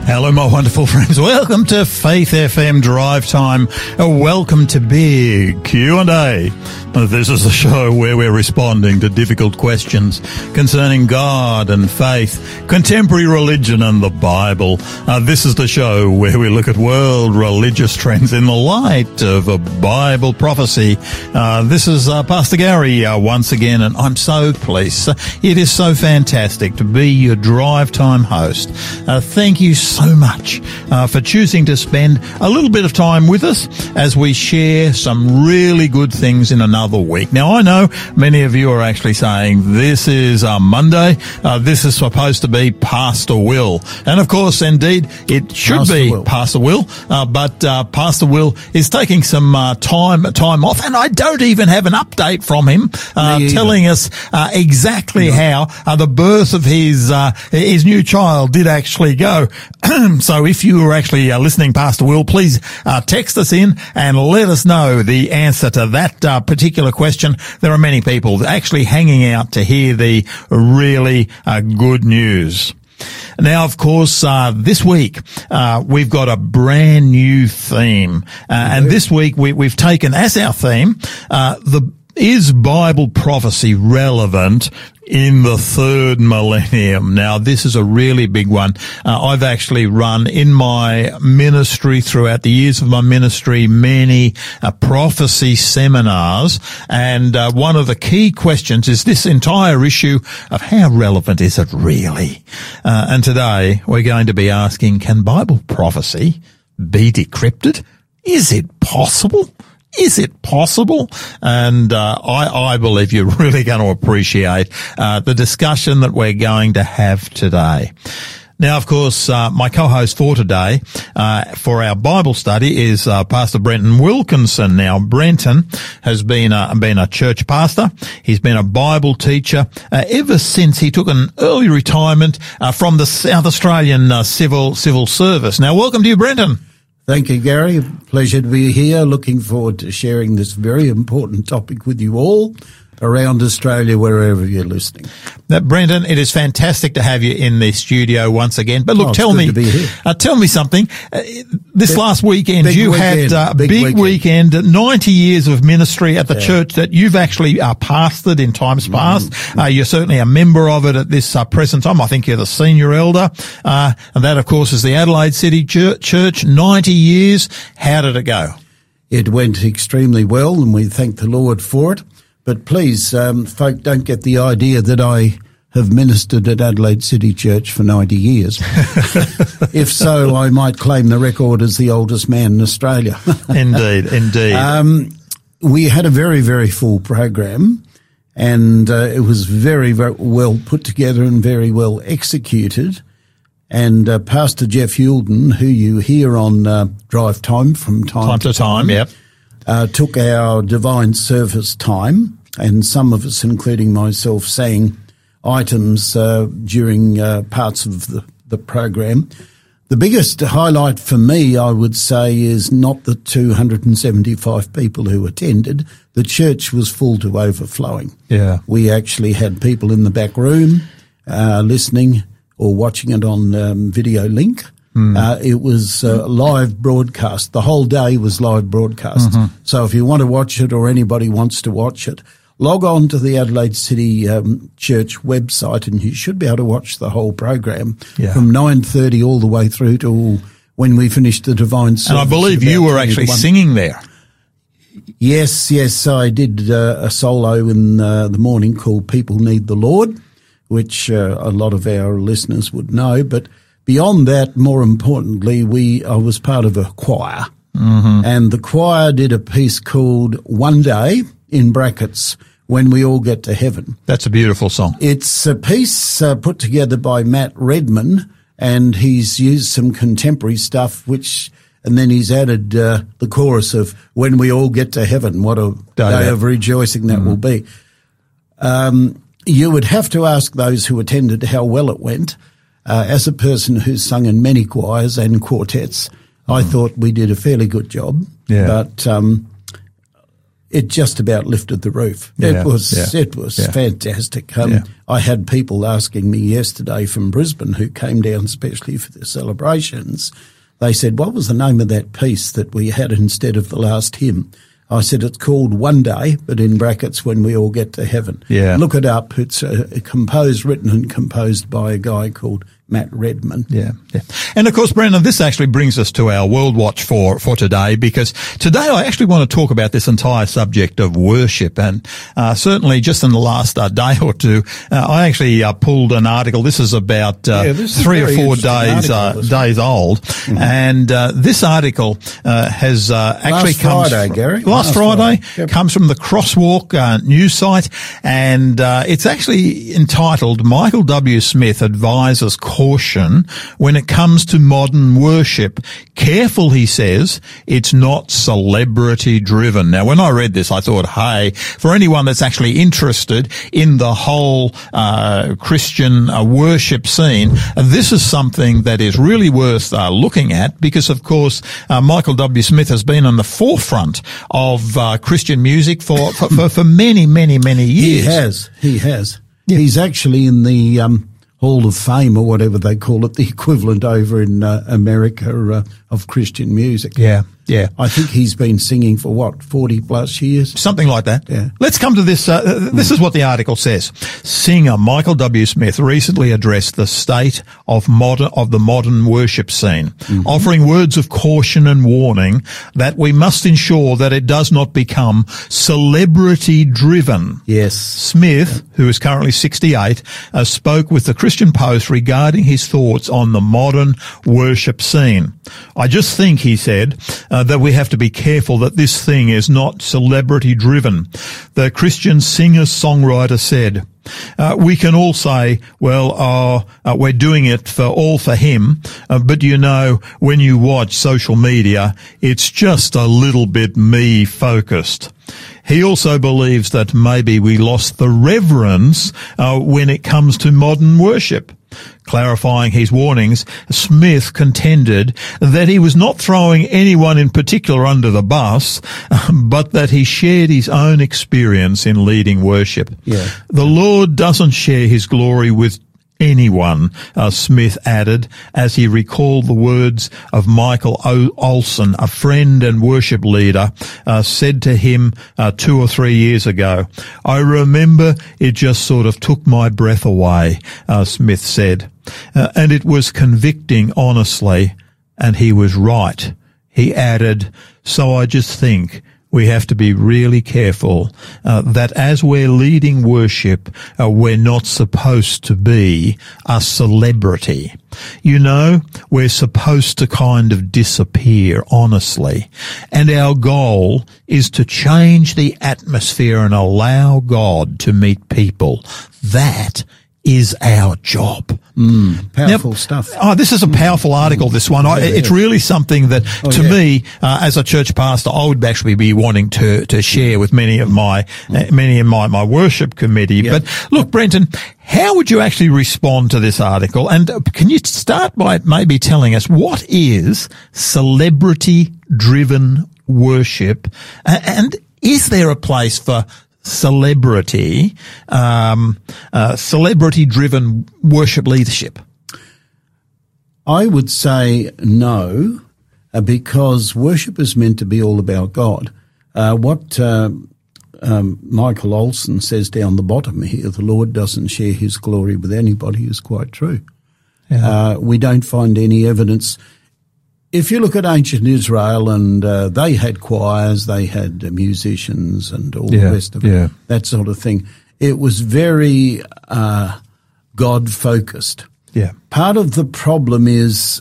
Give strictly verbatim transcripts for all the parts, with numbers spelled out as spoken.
Hello, my wonderful friends. Welcome to Faith F M Drive Time. Welcome to Big Q and A. This is the show where we're responding to difficult questions concerning God and faith, contemporary religion and the Bible. Uh, this is the show where we look at world religious trends in the light of a Bible prophecy. Uh, this is uh, Pastor Gary uh, once again, and I'm so pleased. It is so fantastic to be your Drive Time host. Uh, thank you so much uh, for choosing to spend a little bit of time with us as we share some really good things in another week. Now, I know many of you are actually saying this is uh, Monday. Uh, this is supposed to be Pastor Will. And of course, indeed, it should Pastor be Will. Pastor Will. Uh, but uh, Pastor Will is taking some uh, time time off, and I don't even have an update from him uh, telling us uh, exactly no. how uh, the birth of his uh, his new child did actually go. So if you are actually uh, listening, Pastor Will, please uh, text us in and let us know the answer to that uh, particular question. There are many people actually hanging out to hear the really uh, good news. Now, of course, uh, this week, uh, we've got a brand new theme. Uh, and this week we, we've taken as our theme, uh, the, is Bible prophecy relevant in the third millennium? Now, this is a really big one. Uh, I've actually run in my ministry throughout the years of my ministry many uh, prophecy seminars, and uh, one of the key questions is this entire issue of how relevant is it really? Uh, and today we're going to be asking, can Bible prophecy be decrypted? Is it possible? Is it possible? And uh, I, I believe you're really going to appreciate uh, the discussion that we're going to have today. Now, of course, uh, my co-host for today, uh, for our Bible study is, uh, Pastor Brenton Wilkinson. Now, Brenton has been a, been a church pastor. He's been a Bible teacher, uh, ever since he took an early retirement, uh, from the South Australian, uh, civil, civil service. Now, welcome to you, Brenton. Thank you, Gary. Pleasure to be here. Looking forward to sharing this very important topic with you all around Australia, wherever you're listening. Now, Brenton, it is fantastic to have you in the studio once again. But look, oh, tell me, uh, tell me something. Uh, this big, last weekend, you weekend, had a uh, big, big weekend. weekend, ninety years of ministry at the yeah. church that you've actually uh, pastored in times past. Mm-hmm. Uh, you're certainly a member of it at this uh, present time. I think you're the senior elder. Uh, and that, of course, is the Adelaide City Church. ninety years. How did it go? It went extremely well, and we thank the Lord for it. But please, um, folk, don't get the idea that I have ministered at Adelaide City Church for ninety years. If so, I might claim the record as the oldest man in Australia. Indeed, indeed. Um, we had a very, very full program, and uh, it was very, very well put together and very well executed. And uh, Pastor Jeff Hulden, who you hear on uh, Drive Time from time, time to time, time yep. Uh, took our divine service time, and some of us, including myself, sang items uh, during uh, parts of the, the program. The biggest highlight for me, I would say, is not the two hundred seventy-five people who attended. The church was full to overflowing. Yeah. We actually had people in the back room uh, listening or watching it on um, video link. Mm. Uh, it was uh, live broadcast. The whole day was live broadcast. Mm-hmm. So if you want to watch it, or anybody wants to watch it, log on to the Adelaide City um, Church website, and you should be able to watch the whole program yeah. from nine thirty all the way through to when we finished the divine service. And I believe you were actually singing there. Yes, yes. I did uh, a solo in uh, the morning called People Need the Lord, which uh, a lot of our listeners would know. But beyond that, more importantly, we I was part of a choir, mm-hmm. and the choir did a piece called One Day, in brackets, When We All Get to Heaven. That's a beautiful song. It's a piece uh, put together by Matt Redman, and he's used some contemporary stuff, which, and then he's added uh, the chorus of When We All Get to Heaven. What a day, day of rejoicing that mm-hmm. will be. Um, you would have to ask those who attended how well it went. Uh, as a person who's sung in many choirs and quartets, mm. I thought we did a fairly good job. Yeah. But um, it just about lifted the roof. Yeah, it was yeah, it was yeah. fantastic. Um, Yeah. I had people asking me yesterday from Brisbane who came down especially for the celebrations. They said, what was the name of that piece that we had instead of the last hymn? I said, it's called One Day, but in brackets, When We All Get to Heaven. Yeah. Look it up. It's uh, composed, written and composed by a guy called Matt Redman. Yeah, yeah. And of course, Brendan, this actually brings us to our World Watch for, for today, because today I actually want to talk about this entire subject of worship. And, uh, certainly just in the last uh, day or two, uh, I actually, uh, pulled an article. This is about, uh, Yeah, this is three or very four interesting days, article, uh, this days old. Mm-hmm. And, uh, this article, uh, has, uh, actually Last comes Friday, from, Gary. Last, Last Friday, Friday. Yep. comes from the Crosswalk, uh, news site. And, uh, it's actually entitled Michael W. Smith Advises Caution when it comes to modern worship. Careful, he says, it's not celebrity driven. Now, when I read this, I thought, hey, for anyone that's actually interested in the whole uh, Christian uh, worship scene, uh, this is something that is really worth uh, looking at, because, of course, uh, Michael W. Smith has been on the forefront of uh, Christian music for, for, for, for many, many, many years. He has. He has. Yeah. He's actually in the um, Hall of Fame, or whatever they call it, the equivalent over in uh, America uh, of Christian music. Yeah, yeah. I think he's been singing for, what, forty plus years? Something like that. Yeah. Let's come to this. Uh, this is what the article says. Singer Michael W. Smith recently addressed the state of modern, of the modern worship scene, mm-hmm. offering words of caution and warning that we must ensure that it does not become celebrity driven. Yes. Smith, who is currently sixty-eight, uh, spoke with the Christian Post regarding his thoughts on the modern worship scene. I just think, he said, uh, that we have to be careful that this thing is not celebrity driven. The Christian singer-songwriter said, Uh, we can all say, well, uh, uh, we're doing it for all for him, uh, but you know, when you watch social media, it's just a little bit me focused. He also believes that maybe we lost the reverence uh, when it comes to modern worship. Clarifying his warnings, Smith contended that he was not throwing anyone in particular under the bus, but that he shared his own experience in leading worship. Yeah. The Lord doesn't share his glory with anyone, uh, Smith added, as he recalled the words of Michael o- Olson, a friend and worship leader, uh, said to him uh, two or three years ago. I remember it just sort of took my breath away, uh, Smith said. Uh, and it was convicting, honestly, and he was right. He added, so I just think we have to be really careful uh, that as we're leading worship, uh, we're not supposed to be a celebrity. You know, we're supposed to kind of disappear, honestly. And our goal is to change the atmosphere and allow God to meet people. That is our job. Mm, powerful now, stuff. Oh, this is a powerful article, this one. I, it's really something that, oh, to yeah. me, uh, as a church pastor, I would actually be wanting to, to share with many of my, uh, many of my, my worship committee. Yeah. But look, Brenton, how would you actually respond to this article? And uh, can you start by maybe telling us what is celebrity-driven worship? Uh, and is there a place for celebrity, um, uh, celebrity-driven worship leadership? I would say no, uh, because worship is meant to be all about God. Uh, what uh, um, Michael Olson says down the bottom here, the Lord doesn't share his glory with anybody, is quite true. Yeah. Uh, we don't find any evidence. If you look at ancient Israel, and uh, they had choirs, they had uh, musicians and all yeah, the rest of it, yeah. that sort of thing. It was very uh, God-focused. Yeah. Part of the problem is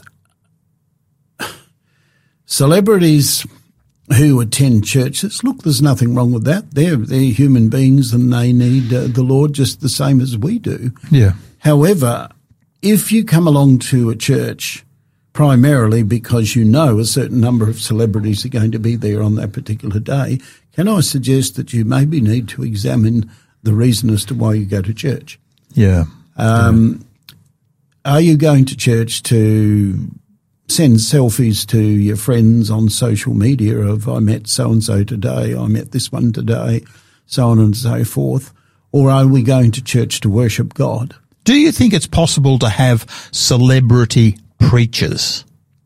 celebrities who attend churches, look, there's nothing wrong with that. They're, they're human beings and they need uh, the Lord just the same as we do. Yeah. However, if you come along to a church primarily because you know a certain number of celebrities are going to be there on that particular day, can I suggest that you maybe need to examine the reason as to why you go to church? Yeah. Um, yeah. Are you going to church to send selfies to your friends on social media of I met so-and-so today, I met this one today, so on and so forth? Or are we going to church to worship God? Do you think it's possible to have celebrity preachers?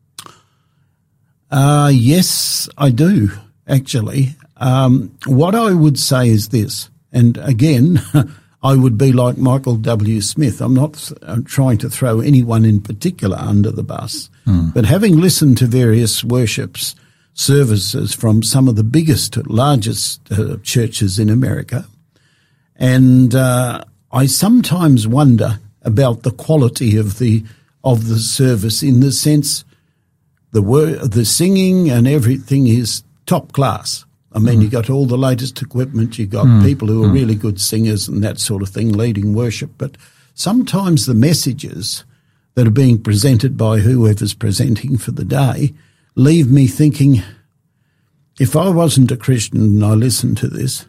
Uh, yes, I do, actually. Um, what I would say is this, and again, I would be like Michael W. Smith. I'm not uh, trying to throw anyone in particular under the bus, mm. but having listened to various worships services from some of the biggest, largest uh, churches in America, and uh, I sometimes wonder about the quality of the of the service, in the sense the wor- the singing and everything is top class. I mean, mm. you got all the latest equipment, you got mm. people who are mm. really good singers and that sort of thing leading worship. But sometimes the messages that are being presented by whoever's presenting for the day leave me thinking, if I wasn't a Christian and I listened to this,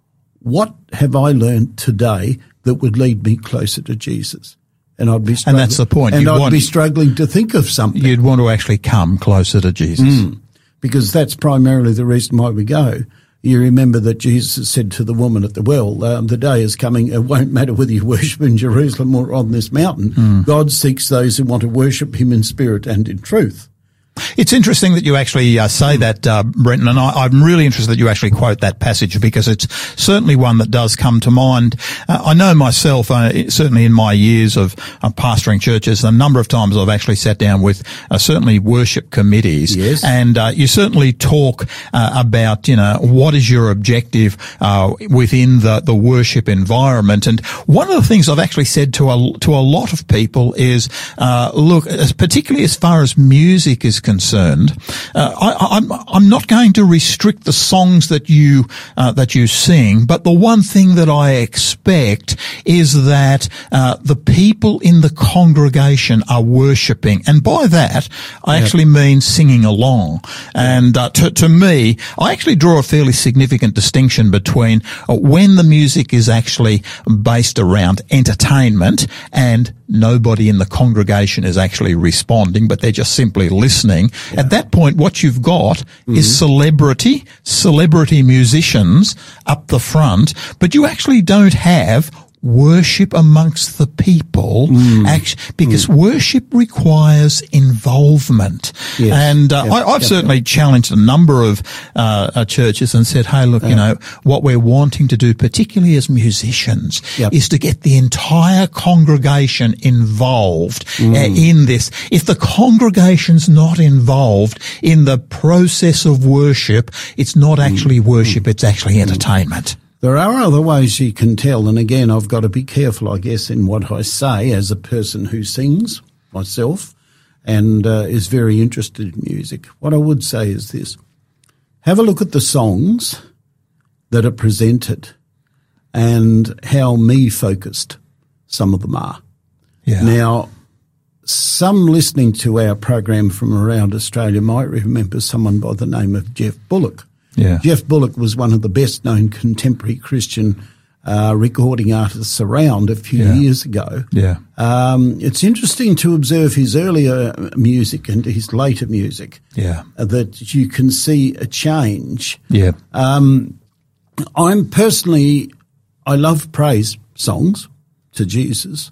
what have I learned today that would lead me closer to Jesus? And I'd be struggling, and that's the point. And you'd I'd want, be struggling to think of something. You'd want to actually come closer to Jesus. Mm. Because that's primarily the reason why we go. You remember that Jesus said to the woman at the well, um, the day is coming, it won't matter whether you worship in Jerusalem or on this mountain. Mm. God seeks those who want to worship him in spirit and in truth. It's interesting that you actually uh, say that, uh, Brenton, and I, I'm really interested that you actually quote that passage, because it's certainly one that does come to mind. Uh, I know myself, uh, certainly in my years of uh, pastoring churches, a number of times I've actually sat down with uh, certainly worship committees, yes. and uh, you certainly talk uh, about, you know, what is your objective uh, within the, the worship environment. And one of the things I've actually said to a, to a lot of people is, uh, look, particularly as far as music is concerned, uh, I, I'm, I'm not going to restrict the songs that you uh, that you sing, but the one thing that I expect is that uh, the people in the congregation are worshipping, and by that I yep. actually mean singing along. And uh, to, to me, I actually draw a fairly significant distinction between uh, when the music is actually based around entertainment and nobody in the congregation is actually responding, but they're just simply listening. Yeah. At that point, what you've got mm-hmm. is celebrity, celebrity musicians up the front, but you actually don't have worship amongst the people, mm. actually, because mm. worship requires involvement. Yes. And uh, yep. I, I've yep. certainly challenged a number of uh, uh, churches and said, hey, look, uh, you know, what we're wanting to do, particularly as musicians, yep. is to get the entire congregation involved mm. uh, in this. If the congregation's not involved in the process of worship, it's not actually mm. worship, it's actually entertainment. There are other ways you can tell, and again, I've got to be careful, I guess, in what I say as a person who sings myself and uh, is very interested in music. What I would say is this. Have a look at the songs that are presented and how me-focused some of them are. Yeah. Now, some listening to our program from around Australia might remember someone by the name of Jeff Bullock. Yeah. Jeff Bullock was one of the best-known contemporary Christian uh, recording artists around a few yeah. years ago. Yeah. Um, it's interesting to observe his earlier music and his later music. Yeah. Uh, that you can see a change. Yeah. Um, I'm personally, I love praise songs to Jesus.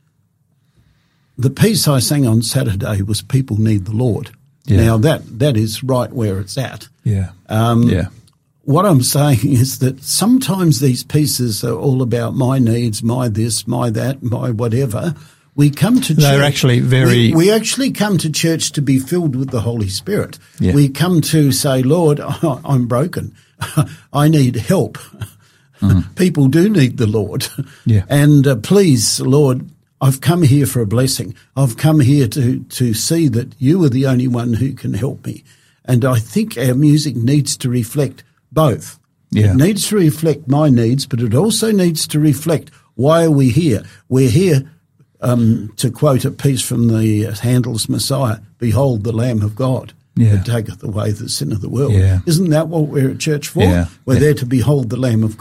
The piece I sang on Saturday was "People Need the Lord." Yeah. Now that that is right where it's at. Yeah. Um, yeah. What I'm saying is that sometimes these pieces are all about my needs, my this, my that, my whatever. We come to They're church. actually very. We, we actually come to church to be filled with the Holy Spirit. Yeah. We come to say, Lord, I'm broken. I need help. Mm. People do need the Lord. Yeah. And uh, please, Lord, I've come here for a blessing. I've come here to, to see that you are the only one who can help me. And I think our music needs to reflect both. Yeah. It needs to reflect my needs, but it also needs to reflect why are we here. We're here, um, to quote a piece from the uh, Handel's Messiah, behold the Lamb of God yeah. that taketh away the sin of the world. Yeah. Isn't that what we're at church for? Yeah. We're yeah. there to behold the Lamb of God.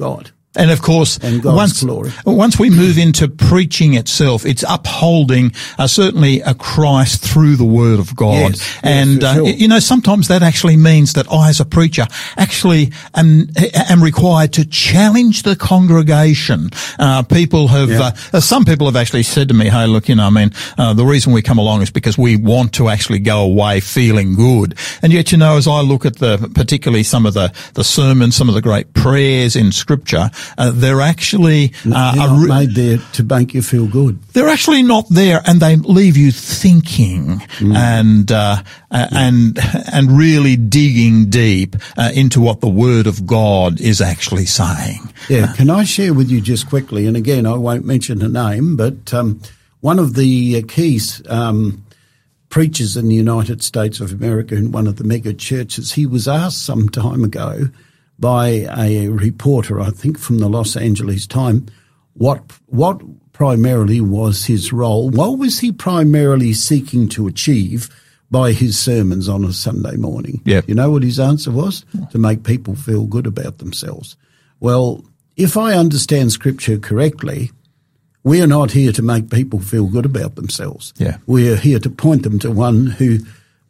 And of course, and God's once, glory. once we move into preaching itself, it's upholding uh, certainly a Christ through the Word of God. Yes, yes, and, uh, sure. you know, sometimes that actually means that I, as a preacher, actually am, am required to challenge the congregation. Uh, people have, Yeah. uh, some people have actually said to me, hey, look, you know, I mean, uh, the reason we come along is because we want to actually go away feeling good. And yet, you know, as I look at the, particularly some of the, the sermons, some of the great prayers in Scripture, Uh, they're actually uh, They're a not re- made there to make you feel good. they're actually not there, and they leave you thinking Mm. and uh, uh, and and really digging deep uh, into what the Word of God is actually saying. Yeah, can I share with you just quickly, and again, I won't mention a name, but um, one of the uh, key um, preachers in the United States of America in one of the mega churches, he was asked some time ago by a reporter, I think from the Los Angeles Times, what what primarily was his role? What was he primarily seeking to achieve by his sermons on a Sunday morning? Yeah. You know what his answer was? To make people feel good about themselves. Well, if I understand Scripture correctly, we are not here to make people feel good about themselves. Yeah. We are here to point them to one who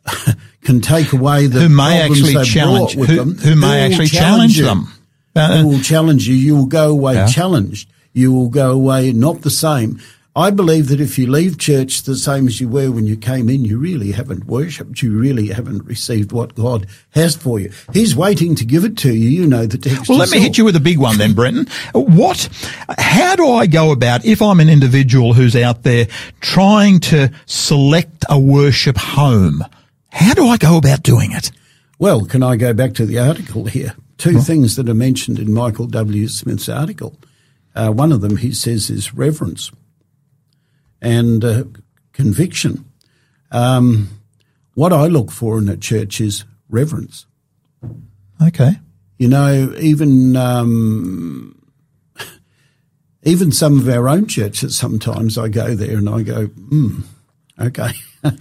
can take away the Who may problems actually they've challenge, brought with who, them. who may will actually challenge you. them. Uh, Who will challenge you. You will go away Yeah. challenged. You will go away not the same. I believe that if you leave church the same as you were when you came in, you really haven't worshipped. You really haven't received what God has for you. He's waiting to give it to you. You know the text. Well, let me yourself. hit you with a big one then, Brenton. What, how do I go about, if I'm an individual who's out there trying to select a worship home, how do I go about doing it? Well, can I go back to the article here? Two huh? things that are mentioned in Michael W. Smith's article. Uh, one of them, he says, is reverence and uh, conviction. Um, what I look for in a church is reverence. Okay. You know, even um, even some of our own churches, sometimes I go there and I go, hmm, okay.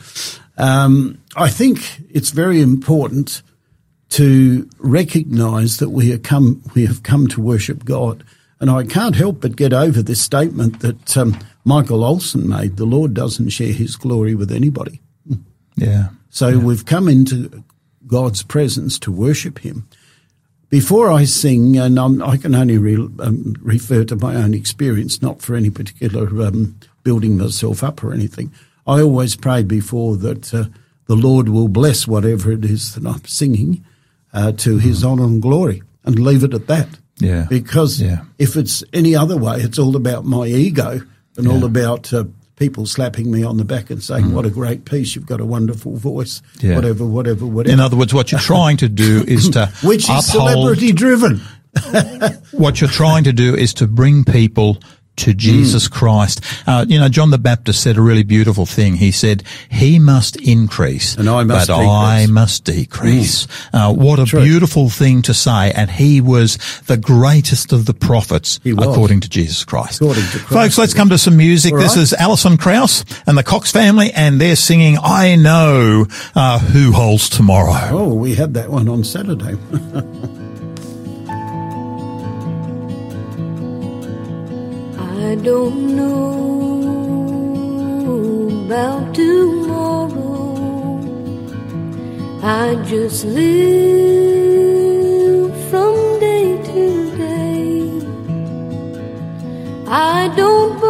um, I think it's very important to recognise that we have come we have come to worship God. And I can't help but get over this statement that um, Michael Olson made, the Lord doesn't share his glory with anybody. Yeah. So yeah. we've come into God's presence to worship him. Before I sing, and I'm, I can only re, um, refer to my own experience, not for any particular um, building myself up or anything, I always pray before that uh, the Lord will bless whatever it is that I'm singing uh, to his honour and glory, and leave it at that. Yeah. Because yeah. if it's any other way, it's all about my ego and yeah. all about uh, people slapping me on the back and saying, mm. what a great piece, you've got a wonderful voice, yeah. whatever, whatever, whatever. In other words, what you're trying to do is to Which is uphold, celebrity-driven. What you're trying to do is to bring people to Jesus mm. Christ. Uh, you know, John the Baptist said a really beautiful thing. He said, he must increase, and I must but decrease. I must decrease. Mm. Uh, what a True. beautiful thing to say. And he was the greatest of the prophets, according to Jesus Christ. According to Christ. Folks, let's come to some music. All this right. is Alison Krauss and the Cox Family, and they're singing I Know uh, Who Holds Tomorrow. Oh, we had that one on Saturday. I don't know about tomorrow. I just live from day to day. I don't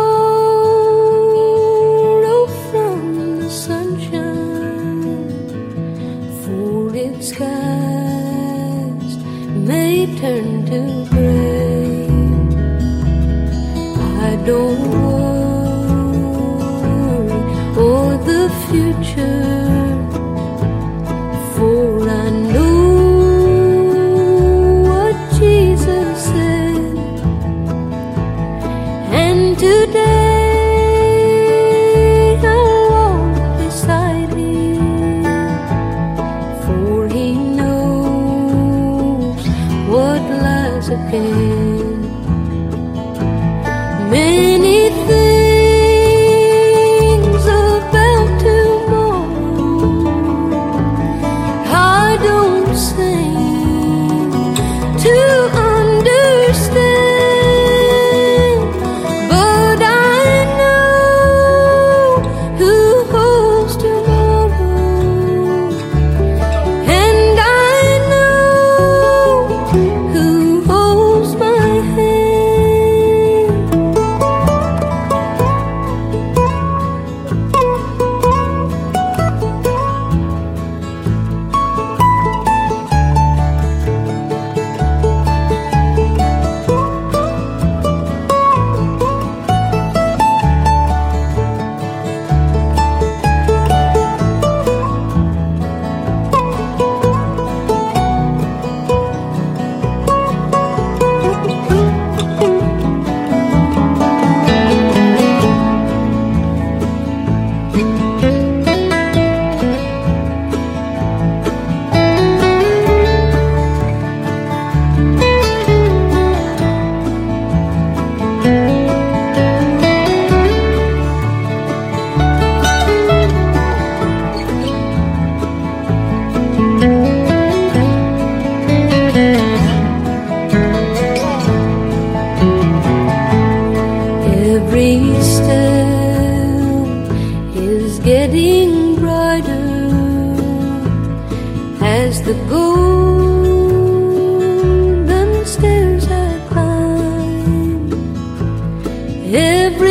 borrow from the sunshine, for its skies may turn to gray. I don't worry for the future, for I know what Jesus said, and to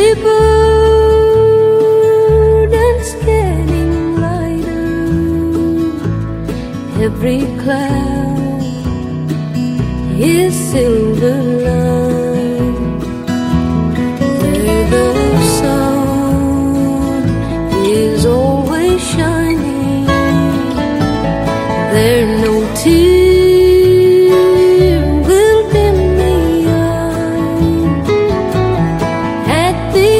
Every burden's getting lighter, every cloud is silver lined. Where the sun is always shining, there no tear will dim the eye. At the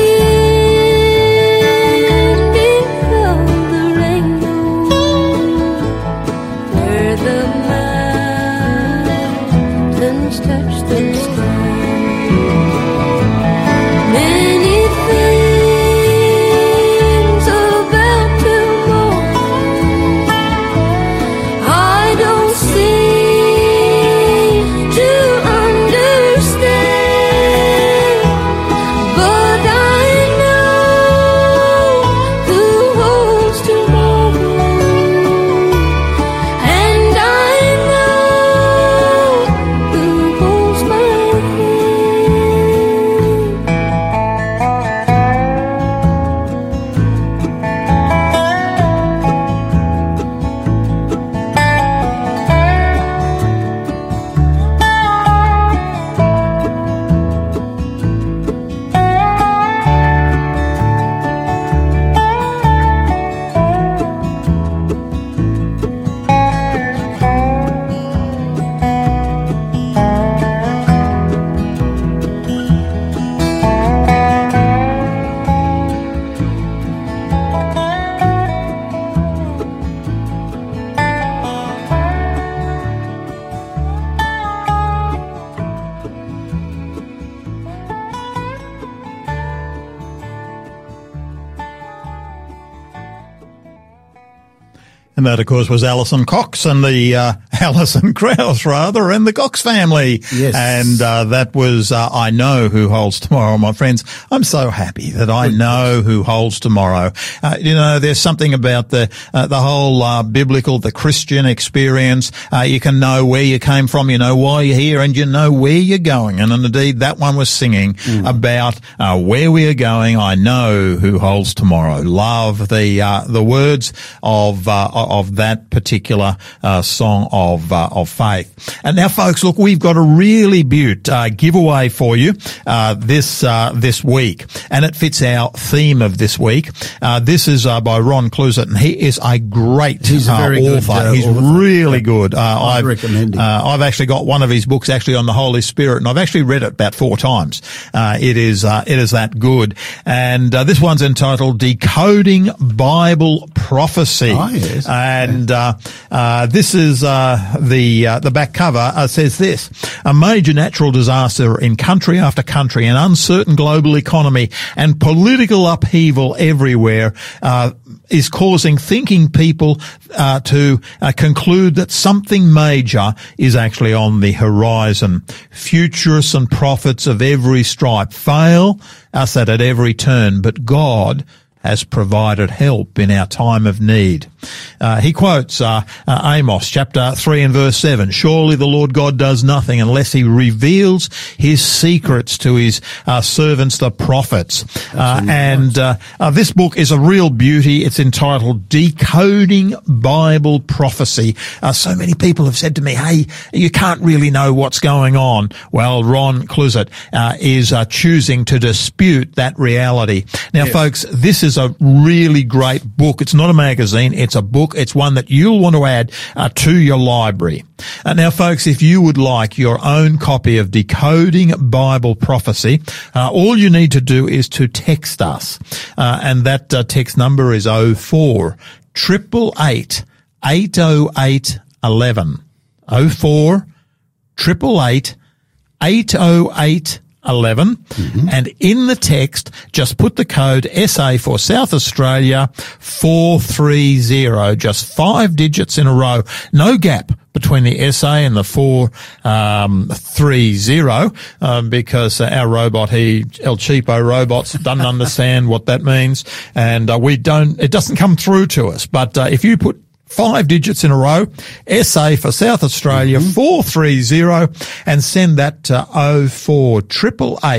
ending of the rainbow, where the mountains touch the sky, many things about tomorrow I don't seem to understand, but I know who holds tomorrow, and I know who holds my hand. And that, of course, was Alison Cox and the uh, Alison Krauss, rather, and the Cox family. Yes. And uh, that was uh, I Know Who Holds Tomorrow, my friends. I'm so happy that I know who holds tomorrow. Uh, you know, there's something about the uh, the whole uh, biblical, the Christian experience. Uh, you can know where you came from, you know why you're here, and you know where you're going. And indeed, that one was singing mm. about uh, where we are going. I know who holds tomorrow. Love the uh, the words of uh, of that particular uh, song of uh, of faith. And now, folks, look, we've got a really beaut uh, giveaway for you uh, this uh, this week, and it fits our theme of this week. Uh, this is uh, by Ron Cluzet, and he is a great He's a very uh, good, author. uh, He's author. really good. Uh, I'd I've recommend him. Uh, I've actually got one of his books actually on the Holy Spirit, and I've actually read it about four times. Uh, it is uh, it is that good. And uh, this one's entitled "Decoding Bible Prophecy." Oh, yes. And uh, uh, this is uh, the uh, the back cover uh, says this: a major natural disaster in country after country, an uncertain global economy, and political upheaval everywhere uh, is causing thinking people uh, to uh, conclude that something major is actually on the horizon. Futurists and prophets of every stripe fail us at every turn, but God has provided help in our time of need. Uh, he quotes uh, uh, Amos chapter three and verse seven, "Surely the Lord God does nothing unless he reveals his secrets to his uh, servants, the prophets." Uh, and uh, uh, this book is a real beauty. It's entitled Decoding Bible Prophecy. Uh, so many people have said to me, hey, you can't really know what's going on. Well, Ron Cluzet uh, is uh, choosing to dispute that reality. Now, Yes. folks, this is a really great book. It's not a magazine. It's a book. It's one that you'll want to add uh, to your library. Uh, now, folks, if you would like your own copy of Decoding Bible Prophecy, uh, all you need to do is to text us. Uh, and that uh, text number is oh four eight eight eight, eight oh eight, eleven. oh four eight eight eight, eight oh eight, eleven. Mm-hmm. And in the text, just put the code S A for South Australia four three zero, just five digits in a row, no gap between the S A and the four um, three zero, um, because uh, our robot, he El Cheapo robots, doesn't understand what that means, and uh, we don't. It doesn't come through to us. But uh, if you put five digits in a row, S A for South Australia, mm-hmm. four three zero, and send that to oh four eight eight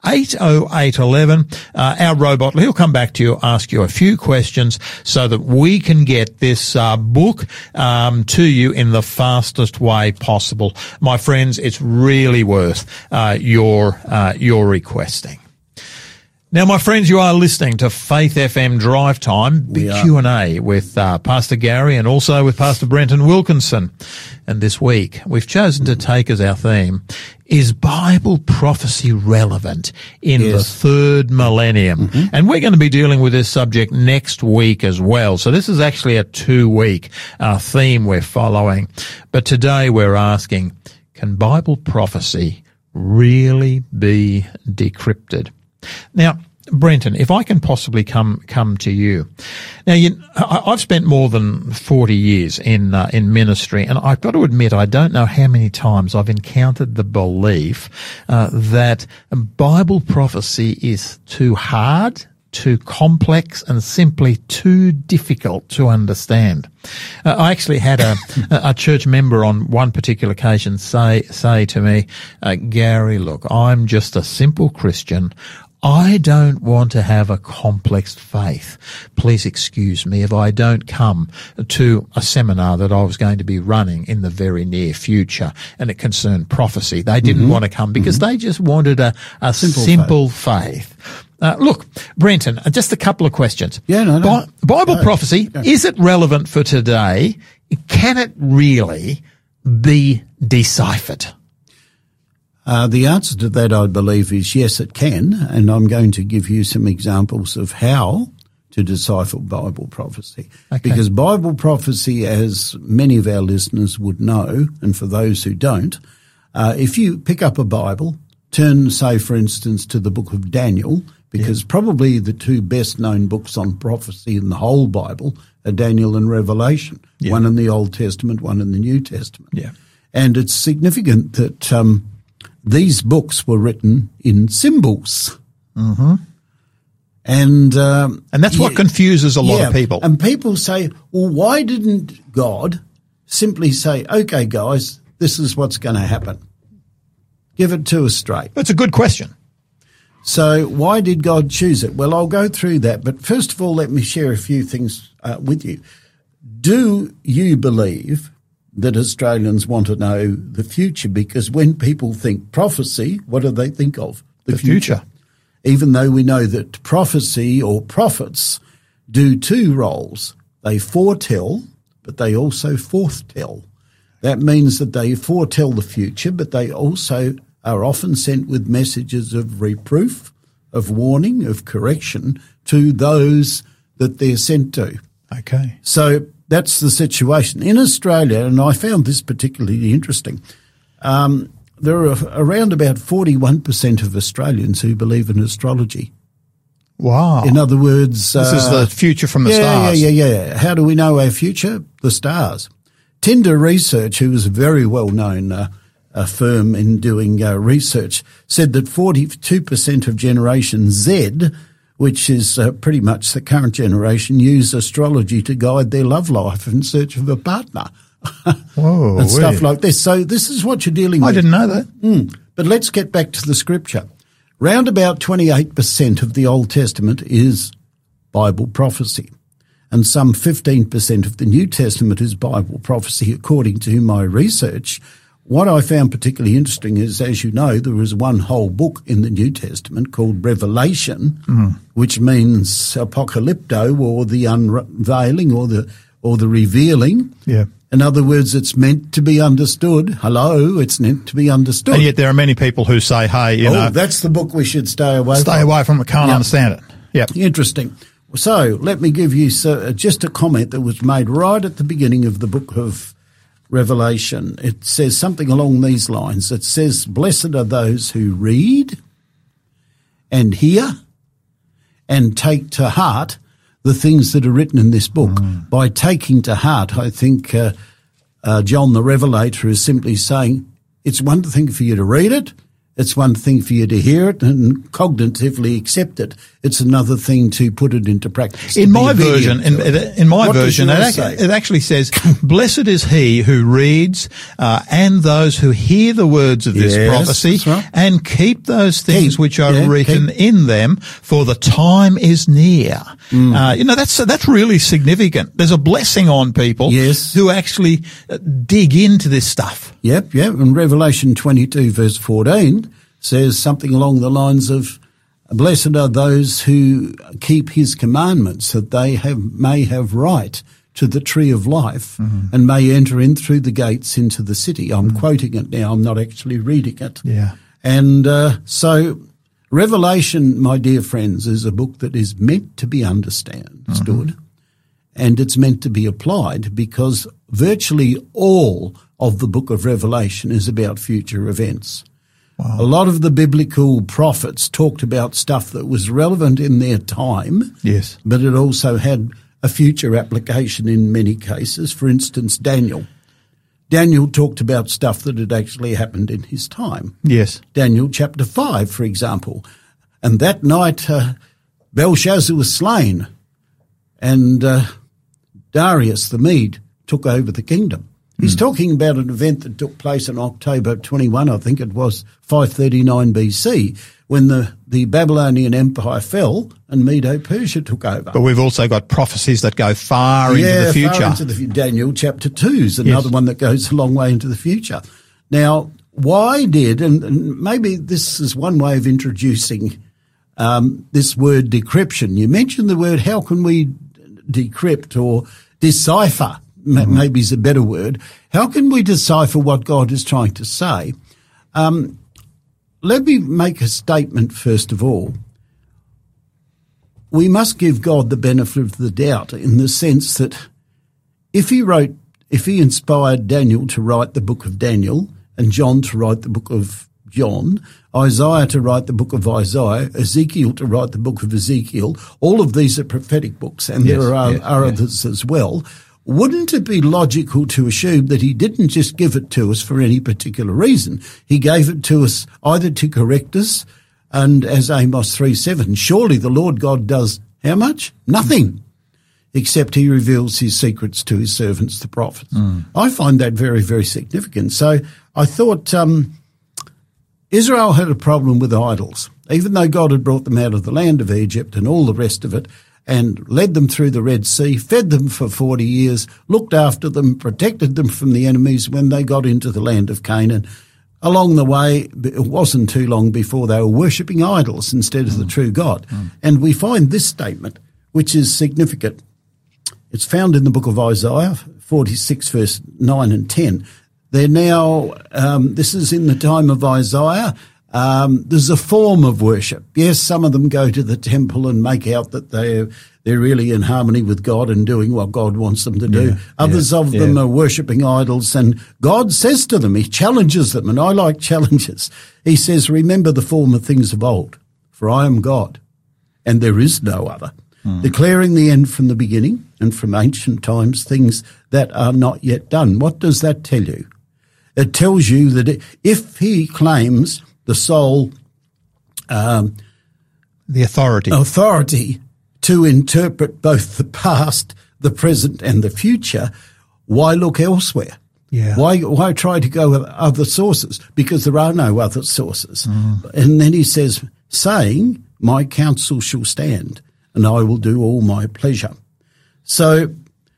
eight oh eight one one. Uh, our robot, he'll come back to you, ask you a few questions so that we can get this uh, book um, to you in the fastest way possible. My friends, it's really worth uh, your uh, your requesting. Now, my friends, you are listening to Faith F M Drive Time, big Q and A with uh, Pastor Gary and also with Pastor Brenton Wilkinson. And this week, we've chosen to take as our theme, is Bible prophecy relevant in Yes. the third millennium? Mm-hmm. And we're going to be dealing with this subject next week as well. So this is actually a two-week uh, theme we're following. But today we're asking, can Bible prophecy really be decrypted? Now, Brenton, if I can possibly come come to you. Now, you, I, I've spent more than forty years in uh, in ministry, and I've got to admit I don't know how many times I've encountered the belief uh, that Bible prophecy is too hard, too complex, and simply too difficult to understand. Uh, I actually had a, a church member on one particular occasion say say to me, uh, Gary, look, I'm just a simple Christian. I don't want to have a complex faith. Please excuse me if I don't come to a seminar that I was going to be running in the very near future, and it concerned prophecy. They didn't mm-hmm. want to come because mm-hmm. they just wanted a, a simple, simple faith. faith. Uh, look, Brenton, just a couple of questions. Yeah, no, no. Bi- Bible no. prophecy, no. Is it relevant for today? Can it really be deciphered? Uh, the answer to that, I believe, is yes, it can, and I'm going to give you some examples of how to decipher Bible prophecy. Okay. Because Bible prophecy, as many of our listeners would know, and for those who don't, uh, if you pick up a Bible, turn, say, for instance, to the book of Daniel, because yeah. probably the two best-known books on prophecy in the whole Bible are Daniel and Revelation, yeah. one in the Old Testament, one in the New Testament. Yeah. And it's significant that um, these books were written in symbols. Mm-hmm. And um, and that's what yeah, confuses a lot yeah. of people. And people say, well, why didn't God simply say, okay, guys, this is what's going to happen? Give it to us straight. That's a good question. So why did God choose it? Well, I'll go through that. But first of all, let me share a few things uh, with you. Do you believe that Australians want to know the future? Because when people think prophecy, what do they think of? The, the future. future. Even though we know that prophecy or prophets do two roles. They foretell, but they also forthtell. That means that they foretell the future, but they also are often sent with messages of reproof, of warning, of correction to those that they're sent to. Okay. So that's the situation. In Australia, and I found this particularly interesting, um, there are around about forty-one percent of Australians who believe in astrology. Wow. In other words... This uh, is the future from the yeah, stars. Yeah, yeah, yeah. How do we know our future? The stars. Tinder Research, who is a very well-known uh, uh, firm in doing uh, research, said that forty-two percent of Generation Z, which is uh, pretty much the current generation, use astrology to guide their love life in search of a partner. Whoa, and stuff weird. like this. So this is what you're dealing I with. I didn't know that. Mm. But let's get back to the scripture. Round about twenty-eight percent of the Old Testament is Bible prophecy. And some fifteen percent of the New Testament is Bible prophecy, according to my research. What I found particularly interesting is, as you know, there is one whole book in the New Testament called Revelation, mm. which means apocalypto, or the unveiling, or the or the revealing. Yeah. In other words, it's meant to be understood. Hello, it's meant to be understood. And yet there are many people who say, hey, you oh, know. that's the book we should stay away stay from. Stay away from it, can't yep. understand it. Yep. Interesting. So let me give you so, just a comment that was made right at the beginning of the book of Revelation. It says something along these lines. It says, blessed are those who read and hear and take to heart the things that are written in this book. Mm. By taking to heart, I think uh, uh, John the Revelator is simply saying it's one thing for you to read it It's one thing for you to hear it and cognitively accept it. It's another thing to put it into practice. In to be my obedient version, in, to it. in my What does version, it, yours ac- say? it actually says, "Blessed is he who reads uh, and those who hear the words of this Yes, prophecy that's right. and keep those things Keep, which are yeah, written keep. in them, for the time is near." Mm. Uh, you know, that's that's really significant. There's a blessing on people Yes. who actually uh, dig into this stuff. Yep, yep. And Revelation twenty-two verse fourteen says something along the lines of, "Blessed are those who keep his commandments, that they have may have right to the tree of life Mm-hmm. and may enter in through the gates into the city." I'm quoting it now. I'm not actually reading it. Yeah. And uh, so Revelation, my dear friends, is a book that is meant to be understood Mm-hmm. and it's meant to be applied, because virtually all of the book of Revelation is about future events. Wow. A lot of the biblical prophets talked about stuff that was relevant in their time, Yes. but it also had a future application in many cases. For instance, Daniel. Daniel talked about stuff that had actually happened in his time. Yes. Daniel chapter five, for example. And that night, uh, Belshazzar was slain, and uh, Darius the Mede took over the kingdom. He's talking about an event that took place in October twenty-first, I think it was five thirty-nine B C, when the, the Babylonian Empire fell and Medo-Persia took over. But we've also got prophecies that go far yeah, into the future. Far into the fu- Daniel chapter two is another Yes. one that goes a long way into the future. Now, why did, and, and maybe this is one way of introducing um, this word decryption. You mentioned the word, how can we decrypt or decipher, mm-hmm. maybe is a better word. How can we decipher what God is trying to say? Um, let me make a statement first of all. We must give God the benefit of the doubt, in the sense that if he wrote, if he inspired Daniel to write the book of Daniel and John to write the book of John, Isaiah to write the book of Isaiah, Ezekiel to write the book of Ezekiel, all of these are prophetic books, and Yes, there are, yes, are yes. others as well. Wouldn't it be logical to assume that he didn't just give it to us for any particular reason? He gave it to us either to correct us, and as Amos three seven, surely the Lord God does how much? Nothing, except he reveals his secrets to his servants, the prophets. Mm. I find that very, very significant. So I thought um, Israel had a problem with idols, even though God had brought them out of the land of Egypt and all the rest of it, and led them through the Red Sea, fed them for forty years, looked after them, protected them from the enemies when they got into the land of Canaan. Along the way, it wasn't too long before they were worshipping idols instead of mm. the true God. Mm. And we find this statement, which is significant. It's found in the book of Isaiah, forty-six, verse nine and ten. They're now, um, this is in the time of Isaiah. Um, there's a form of worship. Yes, some of them go to the temple and make out that they're, they're really in harmony with God and doing what God wants them to do. Yeah, Others yeah, of them yeah. are worshipping idols, and God says to them, he challenges them, and I like challenges. He says, remember the former things of old, for I am God, and there is no other. Hmm. Declaring the end from the beginning, and from ancient times things that are not yet done. What does that tell you? It tells you that if he claims the sole um, the authority. authority to interpret both the past, the present, and the future, why look elsewhere? Yeah. Why why try to go with other sources? Because there are no other sources. Mm. And then he says, saying, my counsel shall stand, and I will do all my pleasure. So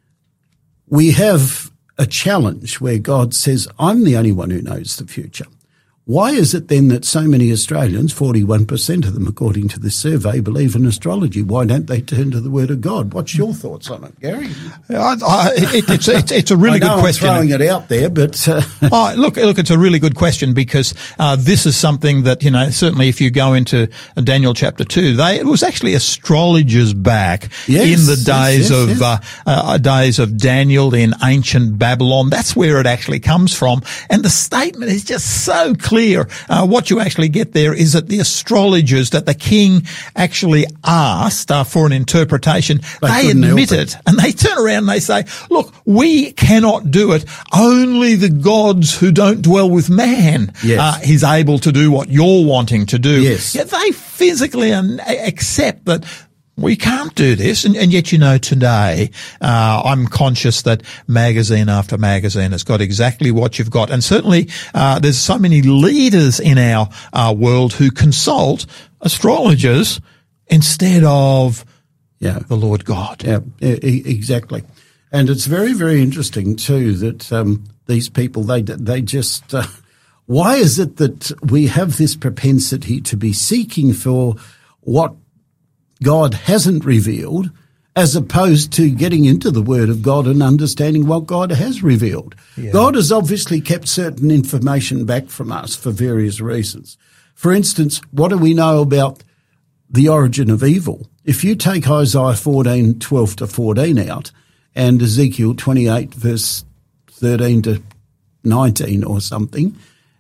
we have a challenge where God says, I'm the only one who knows the future. Why is it then that so many Australians, forty-one percent of them according to this survey, believe in astrology? Why don't they turn to the Word of God? What's your thoughts on it, Gary? I, I, it, it's, it's, it's a really I know good question. I'm throwing it out there, but uh, oh, look, look, it's a really good question, because uh, this is something that, you know, certainly if you go into Daniel chapter two, they it was actually astrologers back yes, in the days yes, yes, of yes. Uh, uh, days of Daniel in ancient Babylon. That's where it actually comes from, and the statement is just so clear. clear. Uh, what you actually get there is that the astrologers that the king actually asked uh, for an interpretation, They they couldn't help admit it. it. And they turn around and they say, look, we cannot do it. Only the gods who don't dwell with man Yes. uh, is able to do what you're wanting to do. Yes. Yet they physically un- accept that we can't do this. And, and yet, you know, today, uh, I'm conscious that magazine after magazine has got exactly what you've got. And certainly, uh, there's so many leaders in our uh, world who consult astrologers instead of Yeah. the Lord God. Yeah, e- e- exactly. And it's very, very interesting too that um, these people, they they just, uh, why is it that we have this propensity to be seeking for what God hasn't revealed as opposed to getting into the Word of God and understanding what God has revealed? Yeah. God has obviously kept certain information back from us for various reasons. For instance, what do we know about the origin of evil? If you take Isaiah fourteen, twelve to fourteen out and Ezekiel twenty-eight, verse thirteen to nineteen or something,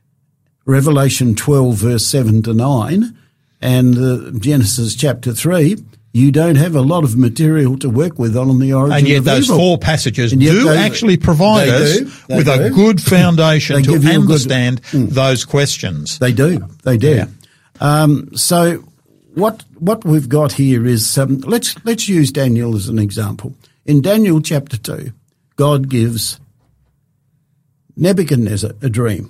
Revelation twelve, verse seven to nine, and uh, Genesis chapter three, you don't have a lot of material to work with on the origin And yet of those evil. four passages And yet do they- actually provide they us do, they with a do. good foundation They to give you a good- understand Mm. those questions. They do. They do. Yeah. Um, so what what we've got here is um, let's let's use Daniel as an example. In Daniel chapter two, God gives Nebuchadnezzar a dream.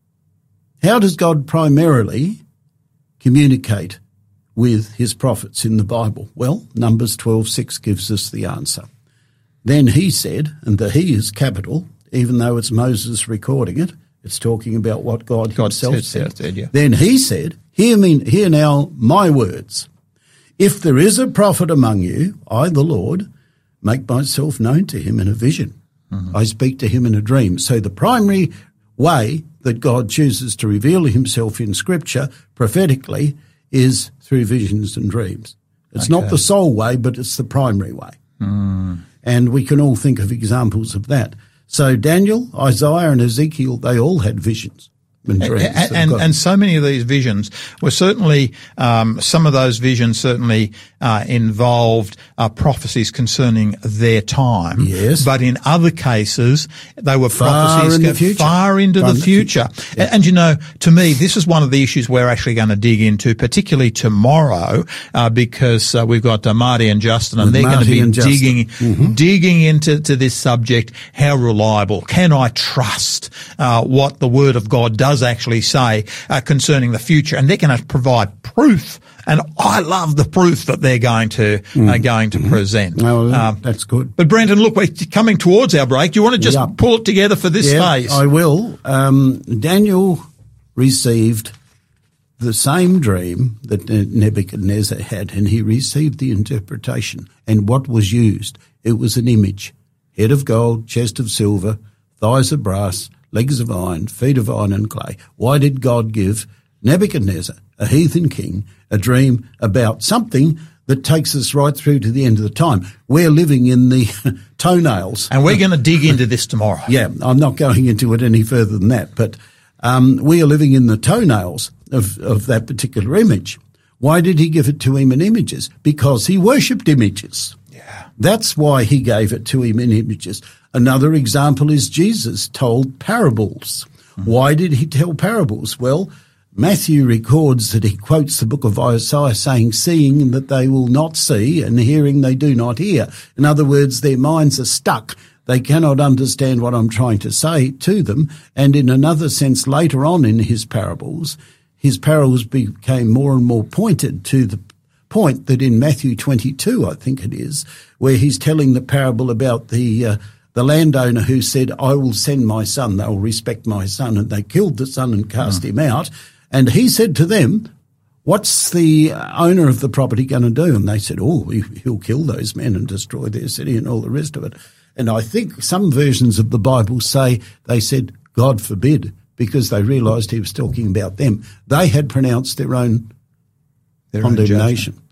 How does God primarily communicate with his prophets in the Bible? Well, Numbers twelve six gives us the answer. Then he said, and the he is capital, even though it's Moses recording it, it's talking about what God, God himself said- said. said, yeah. Then he said, hear me, hear now my words. If there is a prophet among you, I, the Lord, make myself known to him in a vision. Mm-hmm. I speak to him in a dream. So the primary way that God chooses to reveal himself in Scripture prophetically is through visions and dreams. It's not Okay. the sole way, but it's the primary way. Mm. And we can all think of examples of that. So Daniel, Isaiah and Ezekiel, they all had visions and dreams. And, of and, God. and so many of these visions were certainly, um, some of those visions certainly uh, involved uh, prophecies concerning their time. Yes. But in other cases, they were Far prophecies in the go future. far into Far the in the future. future. And, and, you know, to me, this is one of the issues we're actually going to dig into, particularly tomorrow, uh, because uh, we've got uh, Marty and Justin, and With they're going to Marty be and Justin. digging, Mm-hmm. digging into to this subject. How reliable can I trust uh, what the Word of God does actually say uh, concerning the future? And they're going to provide proof, and I love the proof that they're going to uh, going to present. Oh, Um, that's good. but Brendan, look, we're coming towards our break. Do you want to just Yeah. pull it together for this Yeah, phase? I will. Um, Daniel received the same dream that Nebuchadnezzar had, and he received the interpretation. And what was used? It was an image. Head of gold, chest of silver, thighs of brass, legs of iron, feet of iron and clay. Why did God give Nebuchadnezzar, a heathen king, a dream about something that takes us right through to the end of the time? We're living in the toenails. and we're going to dig into this tomorrow. Yeah, I'm not going into it any further than that, but um, we are living in the toenails of, of that particular image. Why did he give it to him in images? Because he worshipped images. Yeah. That's why he gave it to him in images. Another example is Jesus told parables. Mm-hmm. Why did he tell parables? Well, Matthew records that he quotes the book of Isaiah saying, seeing that they will not see and hearing they do not hear. In other words, their minds are stuck. They cannot understand what I'm trying to say to them. And in another sense, later on in his parables, his parables became more and more pointed to the point that in Matthew twenty-two, I think it is, where he's telling the parable about the uh, the landowner who said, I will send my son, they will respect my son, and they killed the son and cast mm. him out. And he said to them, what's the owner of the property going to do? And they said, oh, he'll kill those men and destroy their city and all the rest of it. And I think some versions of the Bible say they said, God forbid, because they realised he was talking about them. They had pronounced their own Their own condemnation. judgment.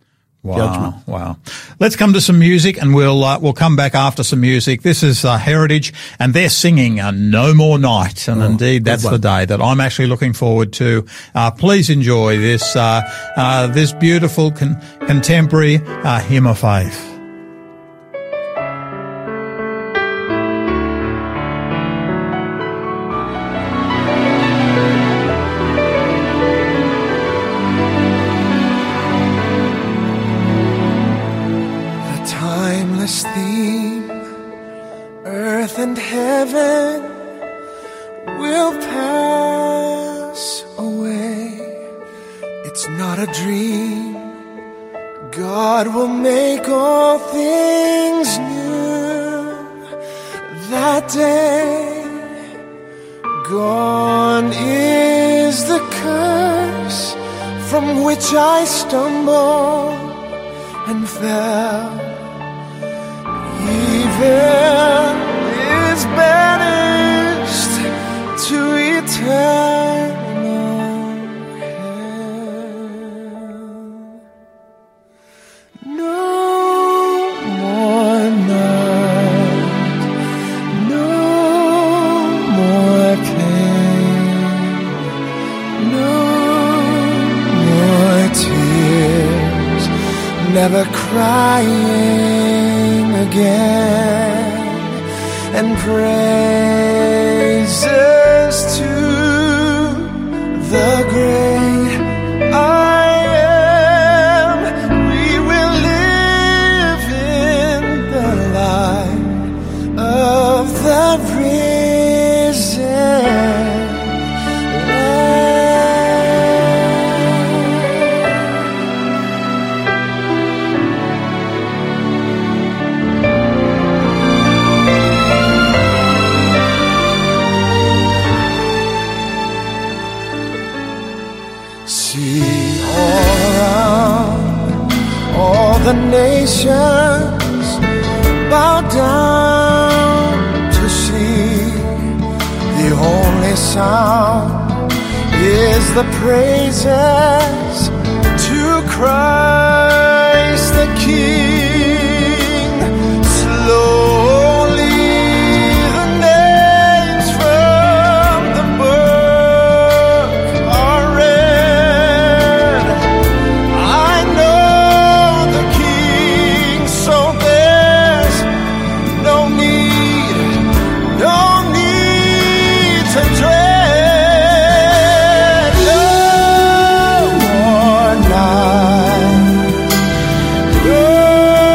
Wow, judgment. wow. Let's come to some music, and we'll uh, we'll come back after some music. This is uh, Heritage, and they're singing uh, No More Night, and Oh, indeed good that's one. the day that I'm actually looking forward to. Uh, please enjoy this uh, uh, this beautiful con- contemporary uh, hymn of faith. Timeless theme, earth and heaven will pass away. It's not a dream. God will make all things new. That day, gone is the curse from which I stumbled and fell. Evil is banished to eternal hell. No more night, no more pain, no more tears, never crying again, and praises to the great I am. We will live in the light of the risen Lamb. See all around, all the nations bow down to see. The only sound is the praises to Christ the King. Slowly the names from the book are read. I know the King, so there's no need, no need to dread. No more night, no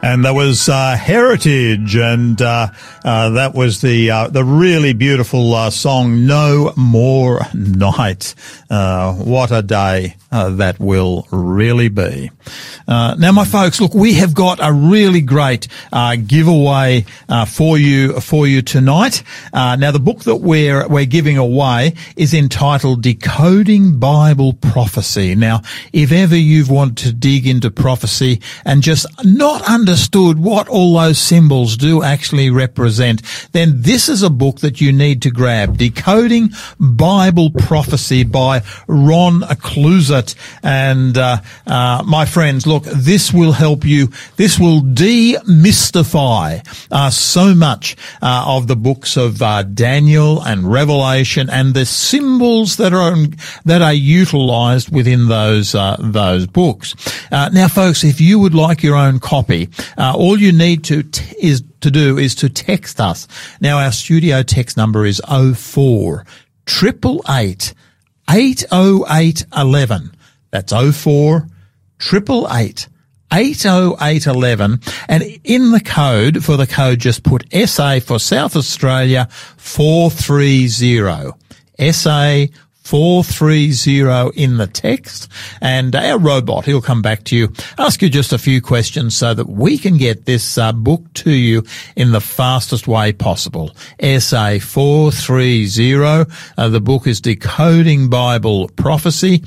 And there was uh, Heritage, and uh, uh, that was the uh, the really beautiful uh, song, No More Night. Uh, what a day uh, that will really be. Uh, now, my folks, look, we have got a really great uh, giveaway uh, for you for you tonight. Uh, now, the book that we're we're giving away is entitled Decoding Bible Prophecy. Now, if ever you've wanted to dig into prophecy and just not understood what all those symbols do actually represent, then this is a book that you need to grab. Decoding Bible Prophecy by Ron Cluzet. And uh, uh, my friends, look, this will help you. This will demystify uh, so much uh, of the books of uh, Daniel and Revelation and the symbols that are that are utilized within those uh, those books. Uh, now, folks, if you would like your own copy, uh, all you need to t- is to do is to text us. Now, our studio text number is oh four eight eight eight, eight oh eight eleven. That's oh four eight eight eight, eight oh eight eleven. And in the code, for the code, just put S A for South Australia four three zero. S A four three zero in the text, and our robot, he'll come back to you, ask you just a few questions so that we can get this uh, book to you in the fastest way possible. S A four three zero. Uh, the book is Decoding Bible Prophecy,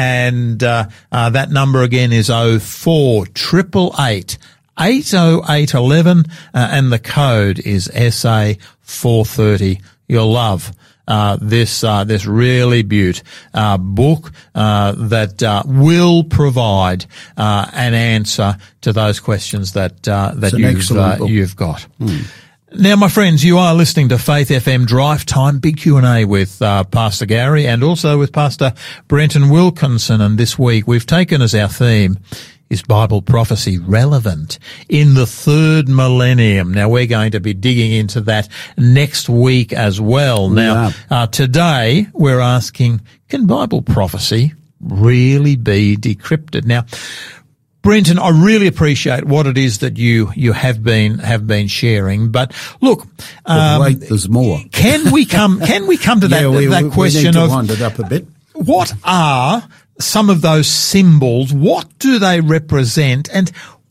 and uh, uh, that number again is oh four eight eight, eight oh eight eleven, uh, and the code is S A four thirty. You'll love Uh, this, uh, this really beaut, uh, book, uh, that, uh, will provide, uh, an answer to those questions that, uh, that you've, uh, you've got. Mm. Now, my friends, you are listening to Faith F M Drive Time, big Q and A with, uh, Pastor Gary and also with Pastor Brenton Wilkinson. And this week we've taken as our theme, is Bible prophecy relevant in the third millennium? Now, we're going to be digging into that next week as well. Now, yeah. uh, today we're asking, can Bible prophecy really be decrypted? Now, Brenton, I really appreciate what it is that you, you have been, have been sharing. But look, um, wait, there's more. Can we come, can we come to that, yeah, we, that we, question we need to of wind it up a bit. What are some of those symbols? What do they represent? And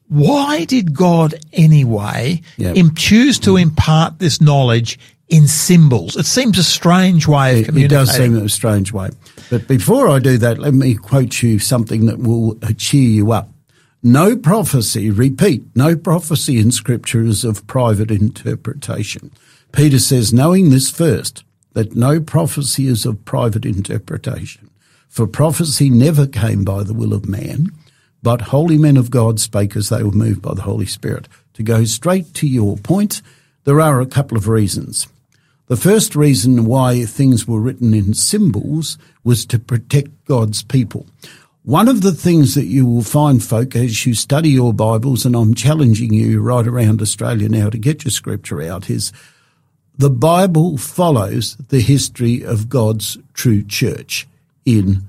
why did God anyway yep. choose to impart this knowledge in symbols? It seems a strange way of communicating. It does seem a strange way. But before I do that, let me quote you something that will cheer you up. No prophecy, repeat, no prophecy in Scripture is of private interpretation. Peter says, knowing this first, that no prophecy is of private interpretation. For prophecy never came by the will of man, but holy men of God spake as they were moved by the Holy Spirit. To go straight to your point, there are a couple of reasons. The first reason why things were written in symbols was to protect God's people. One of the things that you will find, folk, as you study your Bibles, and I'm challenging you right around Australia now to get your scripture out, is the Bible follows the history of God's true church in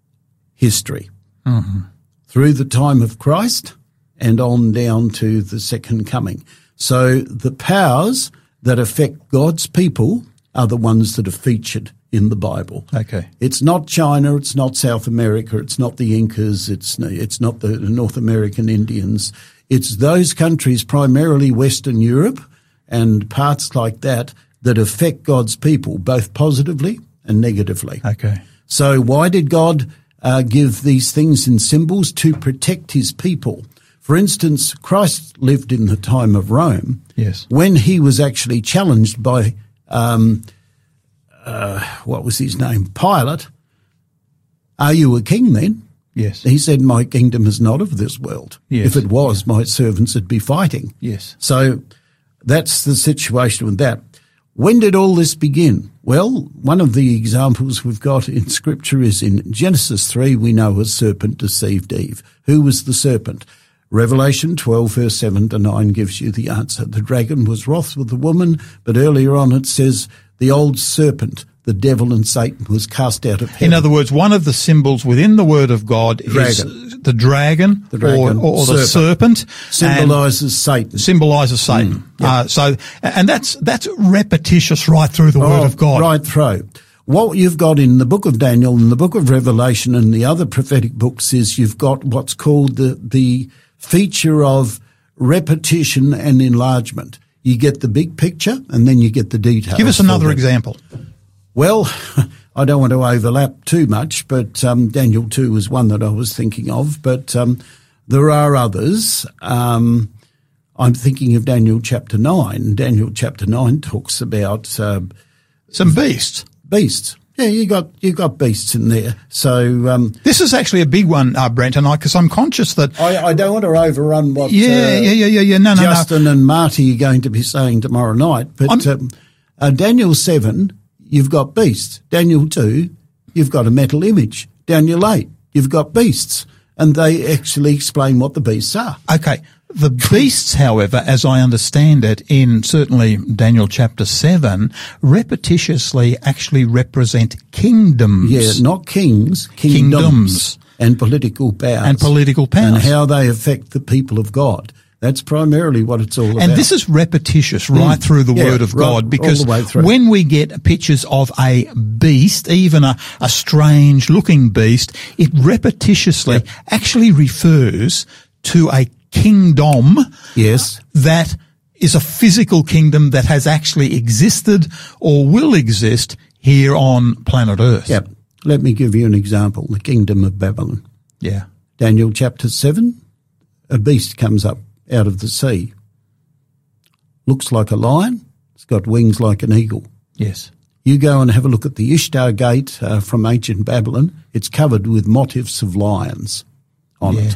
history. Mm-hmm. Through the time of Christ and on down to the second coming. So the powers that affect God's people are the ones that are featured in the Bible. Okay. It's not China, it's not South America, it's not the Incas, it's it's not the North American Indians. It's those countries, primarily Western Europe and parts like that, that affect God's people, both positively and negatively. Okay. So why did God uh, give these things in symbols? To protect his people. For instance, Christ lived in the time of Rome. Yes. When he was actually challenged by, um, uh, what was his name? Pilate. Are you a king then? Yes. He said, my kingdom is not of this world. Yes. If it was, my servants would be fighting. Yes. So that's the situation with that. When did all this begin? Well, one of the examples we've got in Scripture is in Genesis three, we know a serpent deceived Eve. Who was the serpent? Revelation twelve, verse seven to nine gives you the answer. The dragon was wroth with the woman, but earlier on it says the old serpent the devil and Satan was cast out of heaven. In other words, one of the symbols within the Word of God is Dragon. the dragon, The dragon, or, or the serpent. Symbolises Satan. And symbolises Satan. Uh, so, and that's that's repetitious right through the Word Oh, of God. Right through. What you've got in the book of Daniel and the book of Revelation and the other prophetic books is you've got what's called the, the feature of repetition and enlargement. You get the big picture and then you get the details. Give us for another that. example. Well, I don't want to overlap too much, but um, Daniel two was one that I was thinking of, but um, there are others. Um, I'm thinking of Daniel chapter nine. Daniel chapter nine talks about uh, Some beasts. beasts. Yeah, you got you got beasts in there. So um, This is actually a big one, uh, Brent, and I because I'm conscious that. I, I don't want to overrun what Yeah, uh, yeah, yeah, yeah, yeah. No, no, no. Justin and Marty are going to be saying tomorrow night. But um, uh, Daniel seven, you've got beasts. Daniel two, you've got a metal image. Daniel eight, you've got beasts. And they actually explain what the beasts are. Okay. The beasts, however, as I understand it, in certainly Daniel chapter seven, repetitiously actually represent kingdoms. Yeah, not kings, kingdoms, Kingdoms. and political powers. And political powers. And how they affect the people of God. That's primarily what it's all about. And this is repetitious right Mm. through the Yeah, Word of right, God, all because the way through. when we get pictures of a beast, even a, a strange looking beast, it repetitiously Yep. actually refers to a kingdom Yes. that is a physical kingdom that has actually existed or will exist here on planet Earth. Yep. Let me give you an example. The kingdom of Babylon. Yeah. Daniel chapter seven, a beast comes up out of the sea. Looks like a lion. It's got wings like an eagle. Yes. You go and have a look at the Ishtar Gate uh, from ancient Babylon. It's covered with motifs of lions on it. Yeah.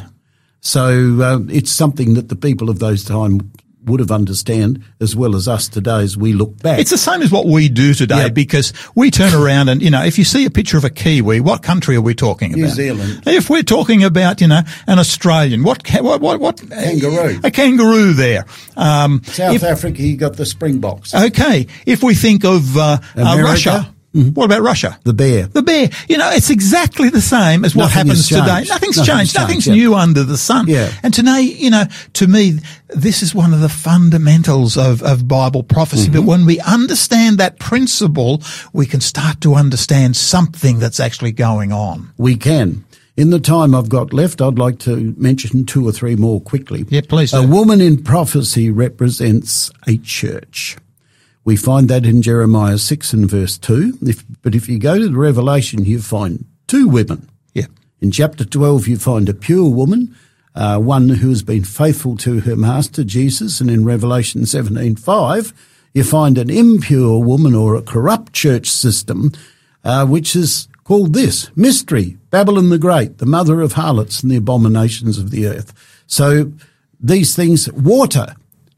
So uh, it's something that the people of those times would have understand as well as us today as we look back. It's the same as what we do today Yep. because we turn around and, you know, if you see a picture of a Kiwi, what country are we talking about? New Zealand. If we're talking about, you know, an Australian, what, ca- what, what, what? Kangaroo. A kangaroo there. Um, South if, Africa, you got the Springboks. okay. If we think of, uh, uh America. Russia, what about Russia? The bear. The bear. You know, it's exactly the same as what Nothing happens has changed. today. Nothing's, Nothing's changed. Nothing's changed, yeah. new under the sun. Yeah. And today, you know, to me, this is one of the fundamentals of, of Bible prophecy. Mm-hmm. But when we understand that principle, we can start to understand something that's actually going on. We can. In the time I've got left, I'd like to mention two or three more quickly. Yeah, please A do. woman in prophecy represents a church. We find that in Jeremiah six and verse two. If, but if you go to the Revelation, you find two women. Yeah. In chapter twelve, you find a pure woman, uh, one who has been faithful to her master, Jesus. And in Revelation seventeen five, you find an impure woman or a corrupt church system, uh, which is called this, Mystery, Babylon the Great, the mother of harlots and the abominations of the earth. So these things, water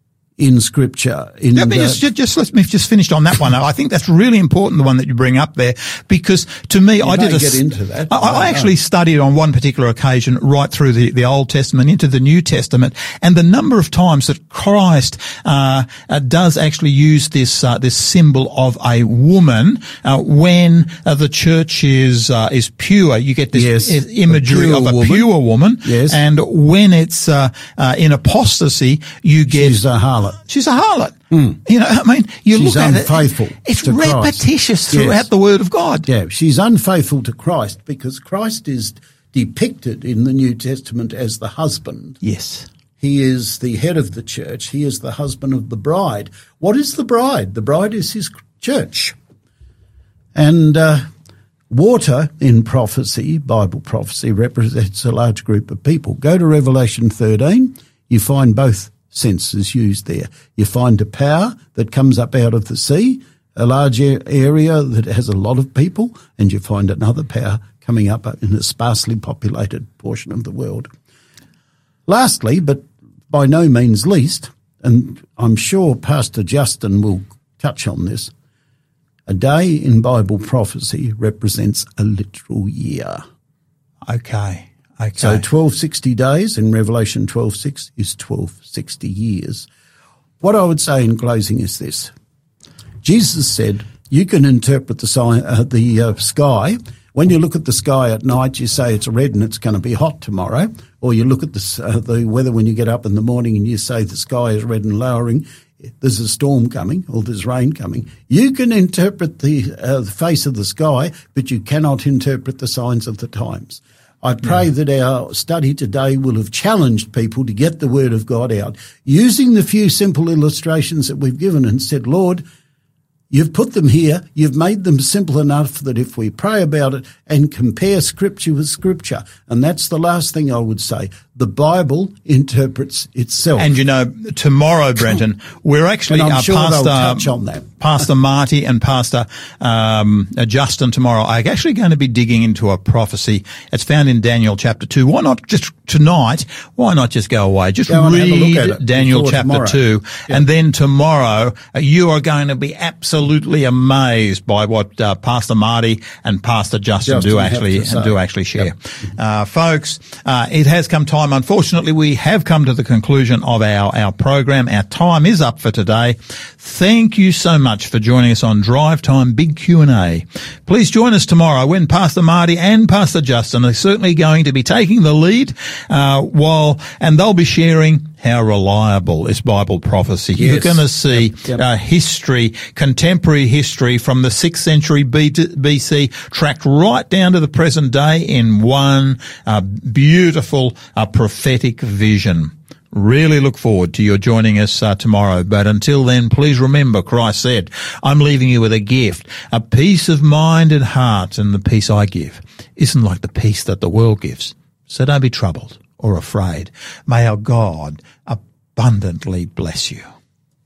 in Scripture. In Let me the- just, just, just let me just finish on that one. I think that's really important, the one that you bring up there, because to me, I may did a, get into that. I, I don't I actually studied on one particular occasion right through the, the Old Testament into the New Testament, and the number of times that Christ uh, uh does actually use this uh, this symbol of a woman uh, when uh, the church is uh, is pure. You get this Yes, i- imagery a of pure a woman. pure woman, Yes. and when it's uh, uh, in apostasy, you get She's a harlot. She's a harlot. You know, I mean, you She's look at unfaithful it. It's to Christ. repetitious throughout Yes. the Word of God. Yeah, she's unfaithful to Christ because Christ is depicted in the New Testament as the husband. Yes. He is the head of the church. He is the husband of the bride. What is the bride? The bride is his church. And uh, water in prophecy, Bible prophecy, represents a large group of people. Go to Revelation thirteen, you find both senses used there. You find a power that comes up out of the sea, a large a- area that has a lot of people, and you find another power coming up in a sparsely populated portion of the world. Lastly, but by no means least, and I'm sure Pastor Justin will touch on this, a day in Bible prophecy represents a literal year. Okay. Okay. So twelve sixty days in Revelation twelve six is twelve sixty years. What I would say in closing is this. Jesus said, You can interpret the, si- uh, the uh, sky. When you look at the sky at night, you say it's red and it's going to be hot tomorrow. Or you look at the, uh, the weather when you get up in the morning and you say the sky is red and lowering, there's a storm coming or there's rain coming. You can interpret the, uh, the face of the sky, but you cannot interpret the signs of the times. I pray yeah. that our study today will have challenged people to get the Word of God out, using the few simple illustrations that we've given and said, Lord, you've put them here. You've made them simple enough that if we pray about it and compare Scripture with Scripture, and that's the last thing I would say, the Bible interprets itself. And you know, tomorrow, Brenton, we're actually and I'm uh, sure Pastor, they'll touch on that. Pastor Marty and Pastor um, uh, Justin tomorrow are actually going to be digging into a prophecy. It's found in Daniel chapter two. Why not just tonight? Why not just go away? Just go read Daniel chapter tomorrow. two, yeah. and then tomorrow uh, you are going to be absolutely amazed by what uh, Pastor Marty and Pastor Justin, Justin do actually do actually share, yep. uh, folks. Uh, it has come time. Unfortunately, we have come to the conclusion of our, our program. Our time is up for today. Thank you so much for joining us on Drive Time Big Q and A. Please join us tomorrow when Pastor Marty and Pastor Justin are certainly going to be taking the lead, uh, while, and they'll be sharing how reliable is Bible prophecy. Yes. You're going to see yep, yep. Uh, history, contemporary history from the sixth century B C, tracked right down to the present day in one uh, beautiful uh, prophetic vision. Really look forward to your joining us uh, tomorrow. But until then, please remember, Christ said, I'm leaving you with a gift, a peace of mind and heart, and the peace I give isn't like the peace that the world gives. So don't be troubled or afraid. May our God abundantly bless you.